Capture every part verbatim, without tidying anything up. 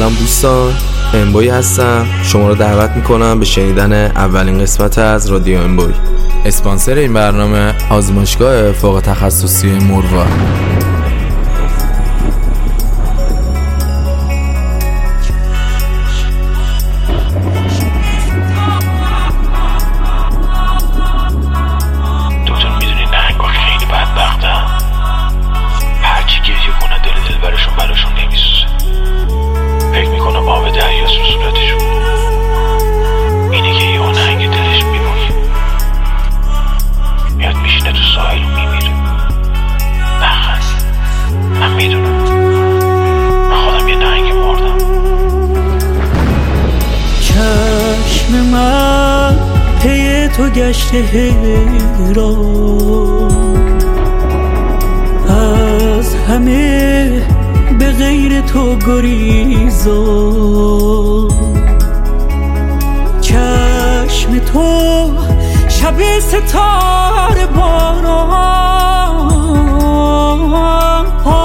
سلام دوستان، امبوی هستم. شما رو دعوت میکنم به شنیدن اولین قسمت از رادیو امبوی. اسپانسر این برنامه آزمایشگاه فوق تخصصی موروا. تو گشته حیران، از همه به غیر تو گریزان. چشم تو شب ستاره باران،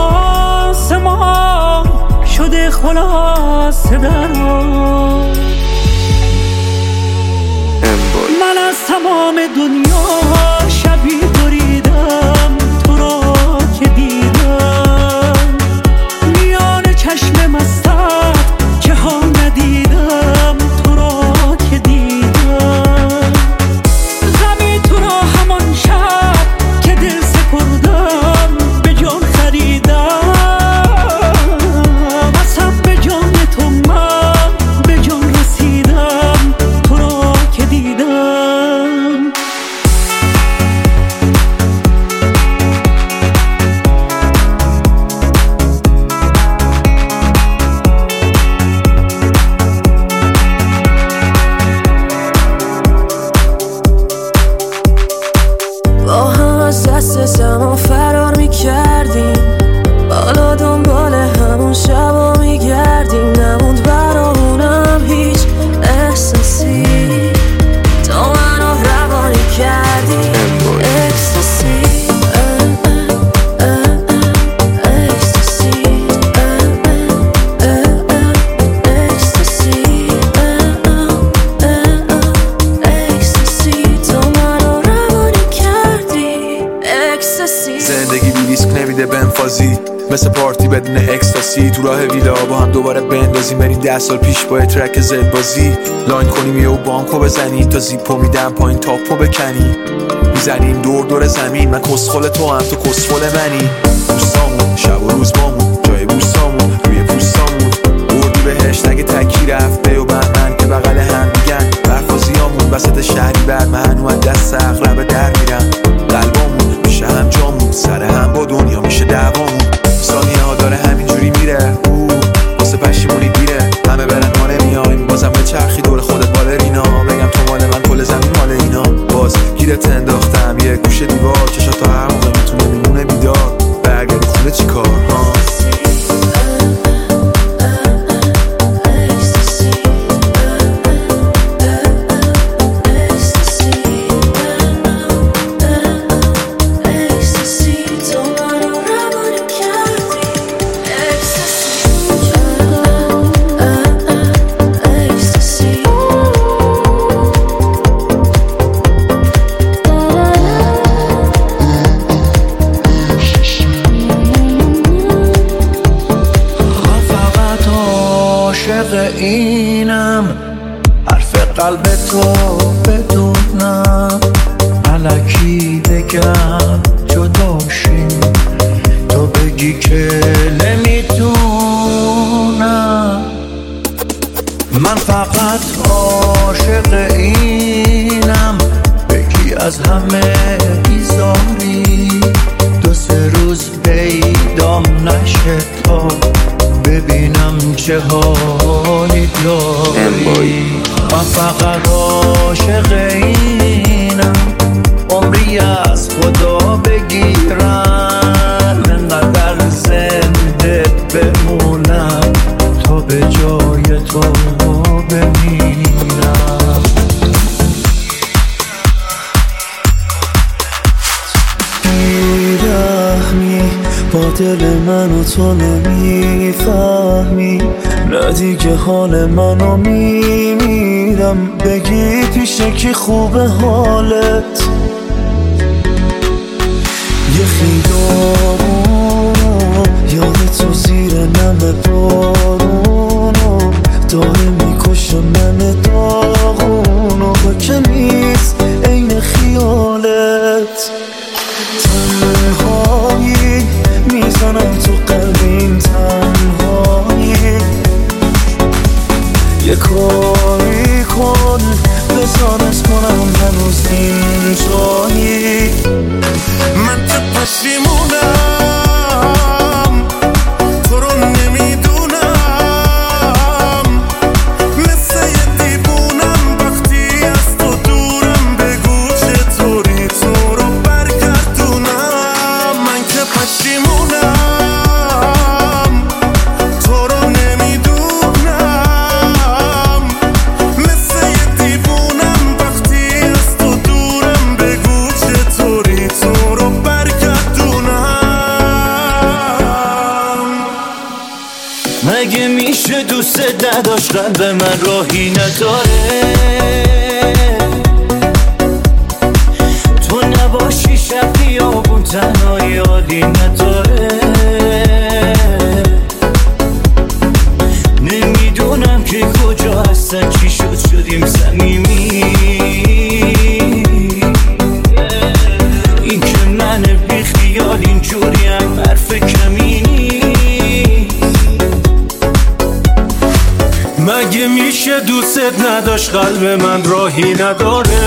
آسمان شده خلاصه دران. من از تمام دنیا شبی بریدم، تو را که دیدم میان چشم مستت که ها ندیدم، تو را که دیدم. غمی تو را همان شب که دل سپردم به جان خریدم، اصلا به جان تو من به جان رسیدم، تو را که دیدم. با هم از دست زمان فرار میکردیم، بالا دنبال همون شبا میگردیم. نموند برامونم هیچ احساسی، تو منو روانی کردی. اکستاسی زندگی بی ریسک نمیده بنفازی، مثل پارتی بدون اکستاسی. تو راه ویلا با هم دوباره بندازیم، بریم ده سال پیش با ترک زد بازی. لاین کنیم یه و بانکو بزنیم، تا زیپو میدم پایین تاپو بکنی. میزنیم دور دور زمین، من کسخل تو هم تو کسخل منی. دوستامون شب و روز بامون، جای بوستامون روی پوستامون. بردی بهش نگه تکی رفته و بهمن که بغل هم میگن. برفازیامون وسط شهری بر من و دست اغرب در میرم. قلبامون میشه هم جامون، سر هم با دنیا میشه دعوامون. ثانیه ها داره همینجوری میره، او واسه پشیمونی دیره. همه برن ما نمیایم، بازم به چرخی دور خودت بالرینا. بگم تو مال من کل زمین مال اینا. باز گیرت انداختم یه گوشه دیوار، چشا تا هر موقع میتونه میمونه بیدار. برگردی خونه چی کار ها؟ اینم حرف قلب تو بدونم، الکی بگم جداشیم، تو بگی که نمیتونم. من فقط عاشق اینم، بگی از همه بیزاری. دو سه روز پیدام نشه تا ببینم چه حالی داری. من فقط عاشق اینم، عمری از خدا بگیرم. انقدر زنده بمونم تا به جای تو بمیرم. بیرحمی با دل من و تو نمیفهمی، نه دیگه حال منو میمیرم. بگی پیشه کی خوبه حالت، یه خیابونو یاد تو زیر نم بارونو داره میکشه من داغونو، با که نیست عین خیالت. تنهایی میزنم تو قلب این تنهایی، یه کاری کن بزانت کنم هنوز این جایی. من که پشیمونم تو رو نمیدونم، مثل یه دیوونم وقتی از تو دورم. بگو چطوری تو رو برگردونم. من که پشیمونم تو رو نمیدونم، مثل یه دیوونم وقتی از تو دورم. بگو چطوری تو رو مگه میشه دوست نداشت قلب من راهی نداره، تو نباشی شب خیابون تنهایی حالی نداره. نمیدونم که کجا هستن چی شد شدیم صمیمی، این که من بی خیال اینجوریم حرف کمینی. مگه میشه دوست نداشت قلب من راهی نداره،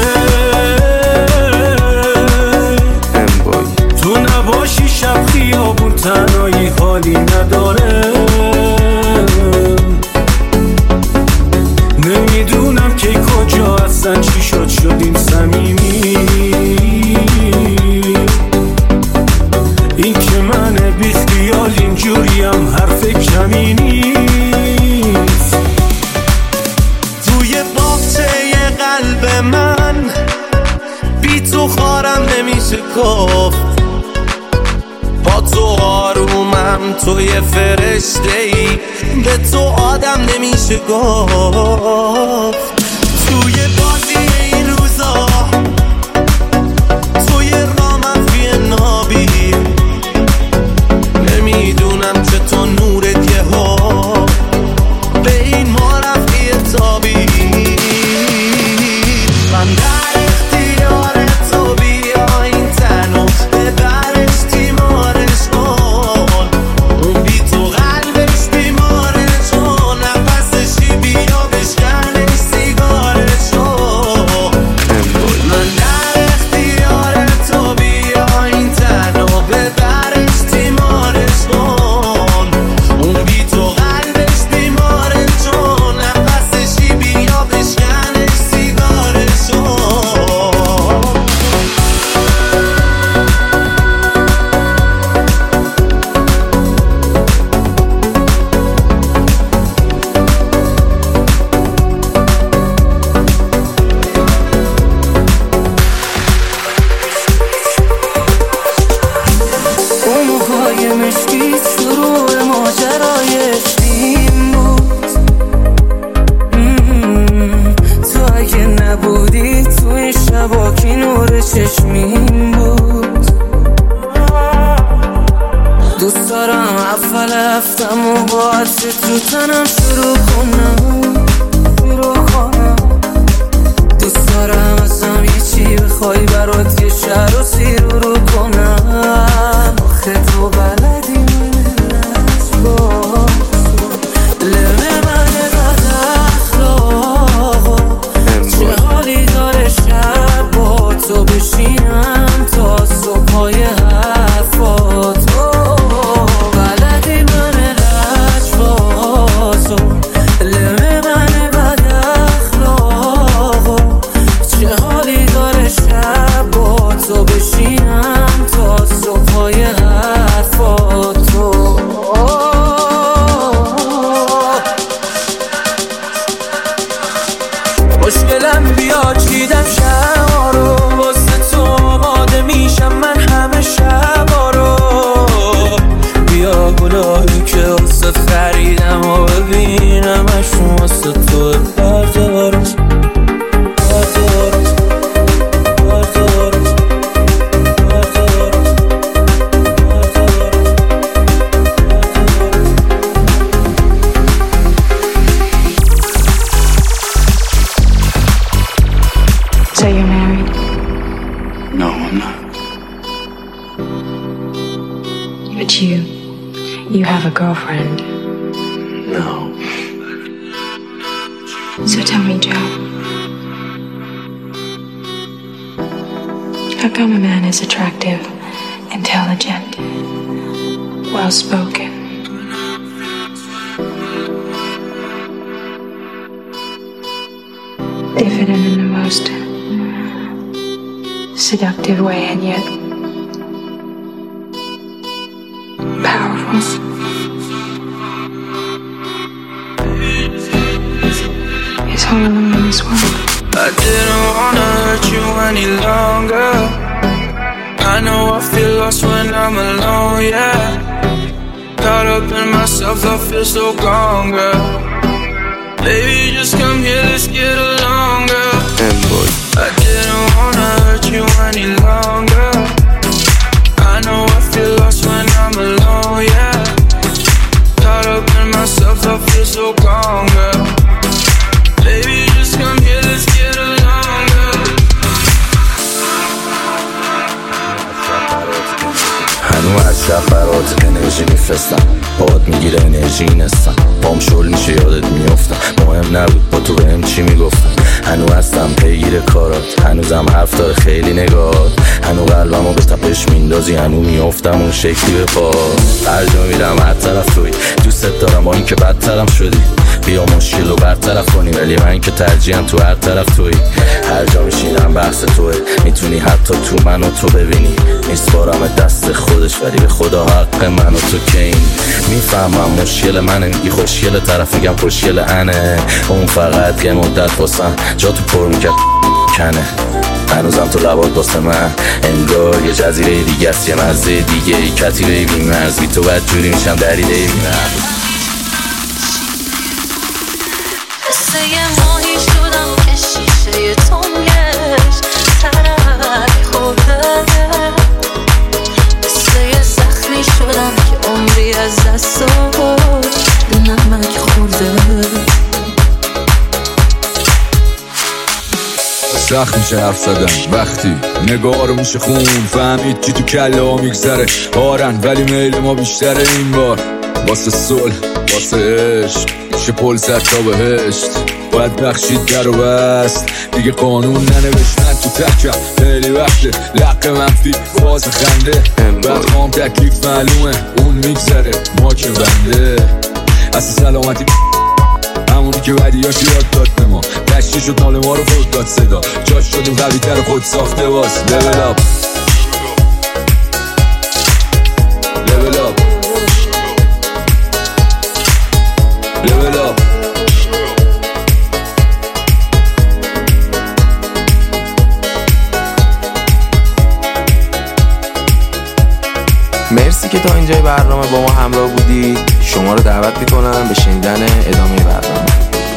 تو نباشی شب خیابون تنهایی حالی نداره. نمیدونم که کجا هستن چی شد شدیم صمیمی، این که من بی خیال اینجوریم حرف کمینی. قلب من بی تو خارم نمیشه گفت، با تو آرومم، تو یه فرشته ای، به تو آدم نمیشه گفت. توی بازی این روزا توی رامم فی نابی، نمیدونم چطور نورت یه ها به این ما رفتی ارتابی. من در اختیار تو بیا این تنو ببرش تیمارش کن، اون بی تو قلبش بیماره چون نفسشی بیا بشکنش سیگارش کن. من در اختیار تو بیا این تنو ببرش تیمارش کن، اون بی تو قلبش بیماره چون نفسشی بیا بشکنش سیگارش کن. اون موهای مشکی شروع ماجرای عشقیم بود. مم. تو اگه نبودی تو این شبا کی نور چشمیم بود. دوست دارم اول هفتم و با عطر تو تنم شروع کنم شروع کنم. دوست دارم ازم یه چی بخوای برات یه شهر رو سیر رو کنم. آخه تو بلدی من نشبا لبه من بد اخلاقا، چه حالی داره شب با تو بشینم تا صبحای حرفات. بلدی من لجبازو لبه من بد اخلاقا، چه حالی داره شب با تو بشینم تا همشون واسه تو بردار بردار بردار بردار So you're married? No, I'm not. But you, you have a girlfriend. No. So tell me, Joe, how come a man is attractive, intelligent, well-spoken, diffident in the most seductive way, and yet powerful? Is all alone in this world. I didn't wanna hurt you any longer. I know I feel lost when I'm alone, yeah. Caught up in myself, I feel so gone, girl. Baby, just come here, let's get along, girl. I didn't wanna hurt you any longer. I know I feel lost when I'm alone, yeah. Caught up in myself, I feel so gone, girl. Baby, just come here, let's get along, girl. هنو از شب برات انرژی میفرستم، باد میگیره انرژی نستم، پام شل میشه یادت میافتم، مهم نبود با تو بهم چی میگفتم، هنو هستم پیگیر کارات، هنوزم حرف داره خیلی نگاهات، هنو قلبمو به تپش میندازی، هنو میافتم اون شکلی به پا، هر جا میرم هر طرف توی، دوست دارم با این که بدترم شدی، بیا مشکل رو برطرف کنی، ولی من که ترجیحم تو هر طرف توی، هر جا میشینم بحث توه، میتونی حتی تو منو تو ببینی، میسپارم دست خودش ولی به خدا حق منو تو که این، میفهمم مشکل منه، میگی خوشگل، طرف میگم خوشگل انه، اون فقط یه مدت واسم جا تو پر میکرد کنه، هنوزم تو لبات واسه من انگار یه جزیره دیگه است، یه مزه دیگه ای کتیبه بی مرز، بی تو بد جوری میشم دریده بی مرز. مثل یه ماهی شدم که شیشه تنگش ترک خورده، مثل یه زخمی شدم که عمری از دست نمک خورده. سخت میشه حرف زدن وقتی نگاه رو میشه خون، فهمید چی تو کله ها میگذره، بارن ولی میل ما بیشتره، این بار واسه صلح واسه عشق میشه پل زد تا بهشت، باید بخشید در و بست دیگه قانون ننوشتن تو تکم، خیلی وقته لق منفی باز خنده، بعد خام تکلیف معلومه اون میگذره ما که بنده، اصلا سلامتی همونی که ودیاش یاد داد به ما، دشتی شد مال ما رو خود داد صدا، جاش شدیم قوی تر خود ساخته باز، level up level up level up. مرسی که تا اینجای برنامه با ما همراه بودید. شما رو دعوت میکنم به شنیدن ادامه برنامه.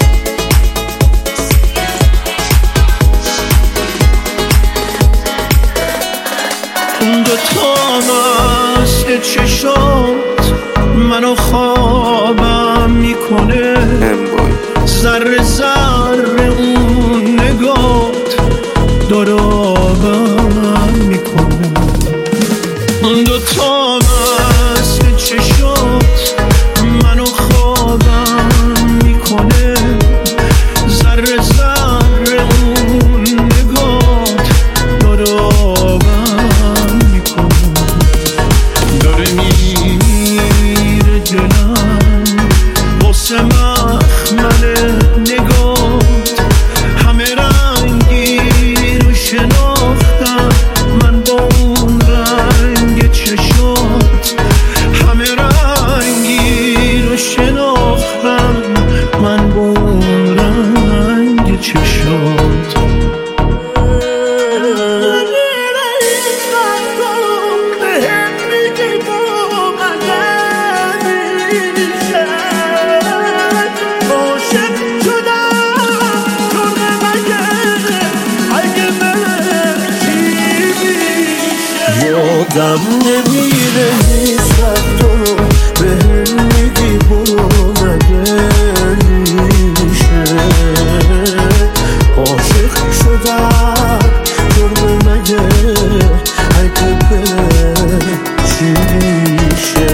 اون دوتا مثل چشات منو خوابم میکنه، ذره ذره اون نگات داره آبم میکنه، اون دوتا مثل چشات منو خوابم میکنه، ذره ذره اون نگات داره آبم میکنه، داره میره دلم واسه مخمل نگات یادم نمیره هیچ وقت تو رو به هم میگی برو نمیشه عاشق شدم جرمه مگه اگه بره چی میشه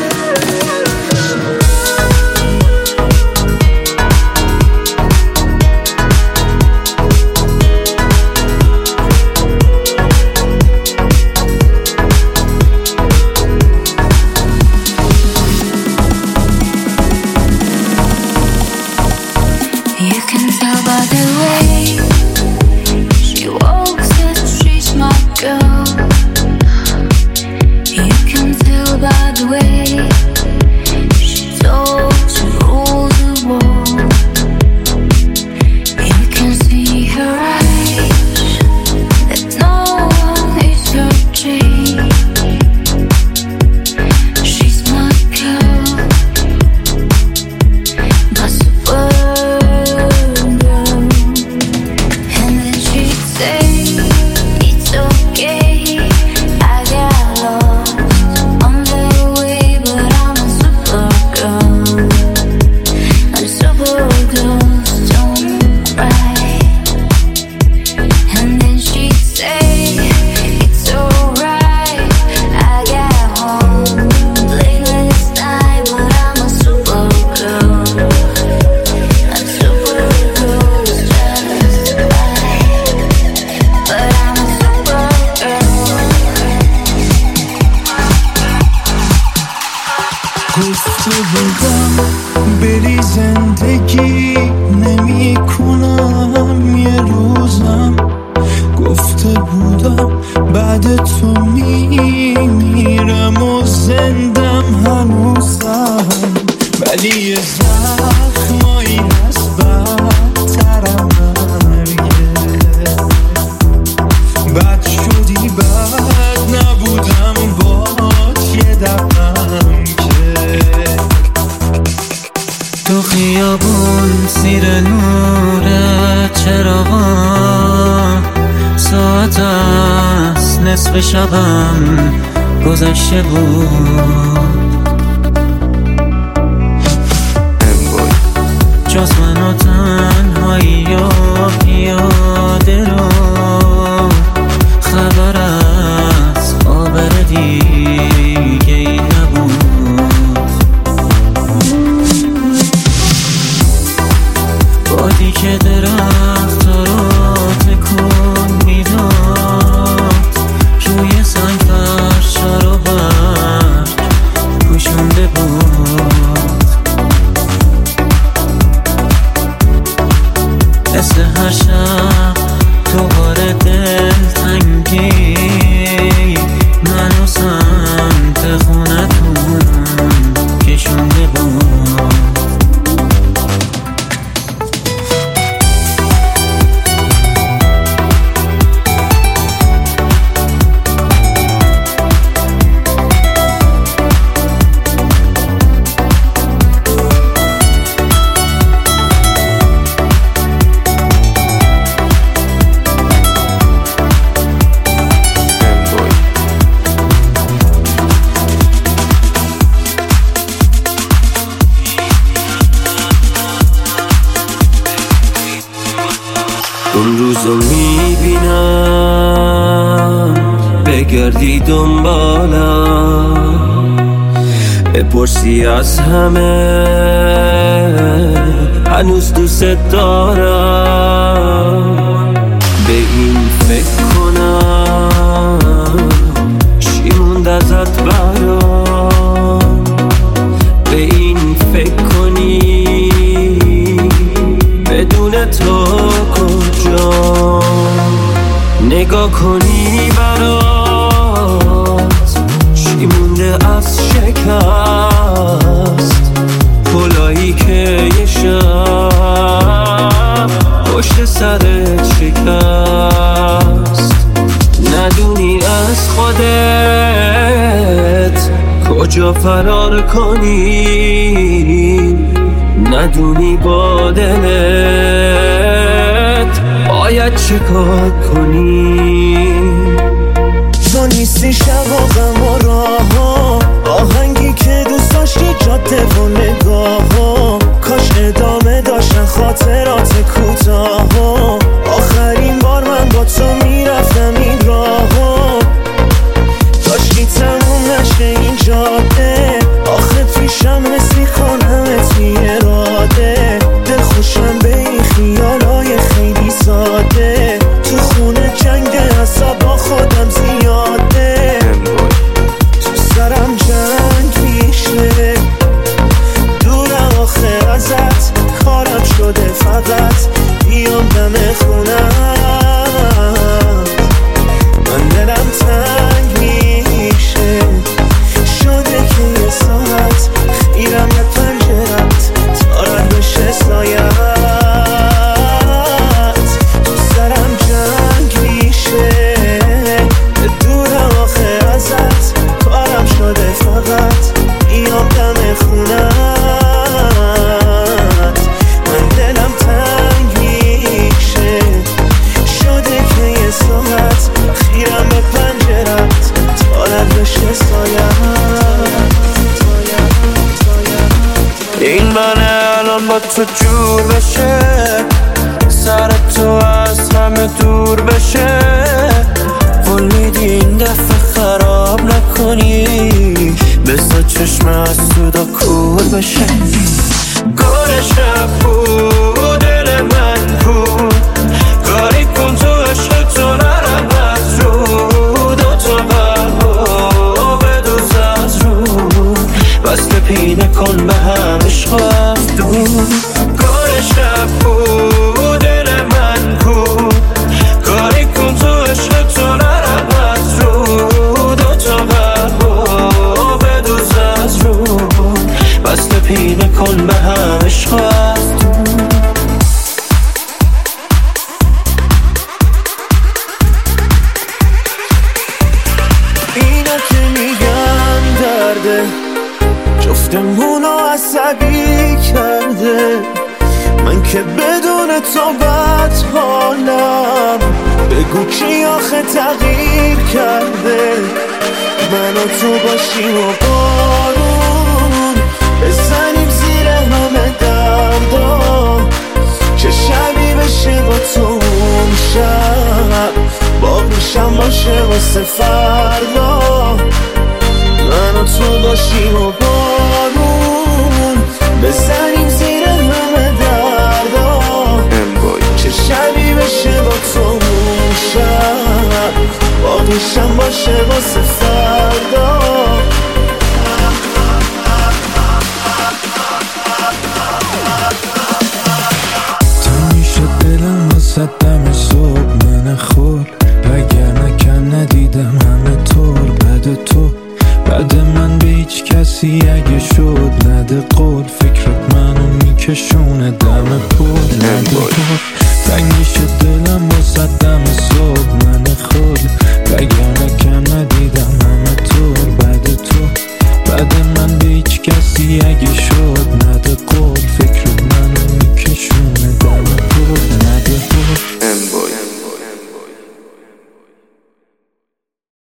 گفته بودم بری زندگی نمی کنم یه روزم گفته بودم بعد تو میمیرم و زندم هنوزم ولی یه زخمایی هست بدترم مرگه بد شدی بد نبودم بات یه دقم تو خیابون زیر نور چراغان ساعت است نصف شبم گذشته بود جز من و تنهایی و پیاده رو خبر از آبر دیگه ای نبود بادی که درخت رو تکون میداد روی سنگ فرشا رو برد پوشونده بود مثل هر شب دوباره دل تنگی منو سمت خونتون کشونده بود اون روزو میبینم بگردی دنبالم بپرسی از همه هنوز دوست دارم به این فکر کنم چی موند ازت برام به این فکر کنی بدون تو کجا نگاه کنی برات چی مونده از شکست پلایی که یه شب پشت سرت شکست ندونی از خودت کجا فرار کنی ندونی با دلت باید چه کار کنی تو نیستی کسی شب و غم و راه ها، آهنگی که دوست داشتی جاده و نگاه ها، کاش ادامه داشتن خاطرات کوتاه ها. آخرین بار من با تو میرفتم این راه ها، داشتی تموم نشه این جاده، آخه پیشم حس میکنم تی اراده، دل خوشم به این خیالای خیلی ساده، تو خونه جنگ حساب با خودم زیاده، تو سرم جنگ میشه، دورم آخه ازت، کارم شده فقط بیام دم خونم، من دلم تنگ میشه، شده که یه ساعت میرم به پنجرت تا رد بشه سایت، تو سرم جنگ میشه، دورم آخه ازت، کارم شده فقط بیام دم خونت، من دلم تنگ میشه، شده که یه ساعت خیرم به پنجرت تا رد بشه سایت. این منه الان با تو جور بشه، سر تو از همه دور بشه، قول میدی این دفعه خراب نکنی، بذار چشم از تو دا کور بشه. گل شب بود دل من بود، کاری کن تو عشق تو نرم از رو، دوتا قلبو بدوز از رو، وصل پینه کن به هم عشق از دور. گل شب بود دل من بود، کاری کن تو عشق تو نرم از رو، دوتا قلبو بدوز از رو، وصل پینه کن به هم عشق از دور. اینا که میگم درده، جفتمونو عصبی کرده، من که بدون تو بد حالم، بگو کی آخه تغییر کرده، من و تو باشیم و بارون بزنیم زیر همه دردا، چه شبی بشه با تو اون شب، باقیشم باشه واسه فردا، من و تو باشیم و بارون بزنیم زیر همه دردا، چه شبی بشه با تو اون شب، باقیشم باشه واسه فردا. تو میشه دلم واسه دم صبح من خور، وگر نکن ندیدم همه طور بعد تو، بعد من به هیچ کسی اگه شد نده قول، فکرت منو میکشونه دم پر نده پر، تنگ میشه دلم واسه دم صبح من خود، وگر نکن ندیدم همه طور بعد تو، بعد من به هیچ کسی اگه شد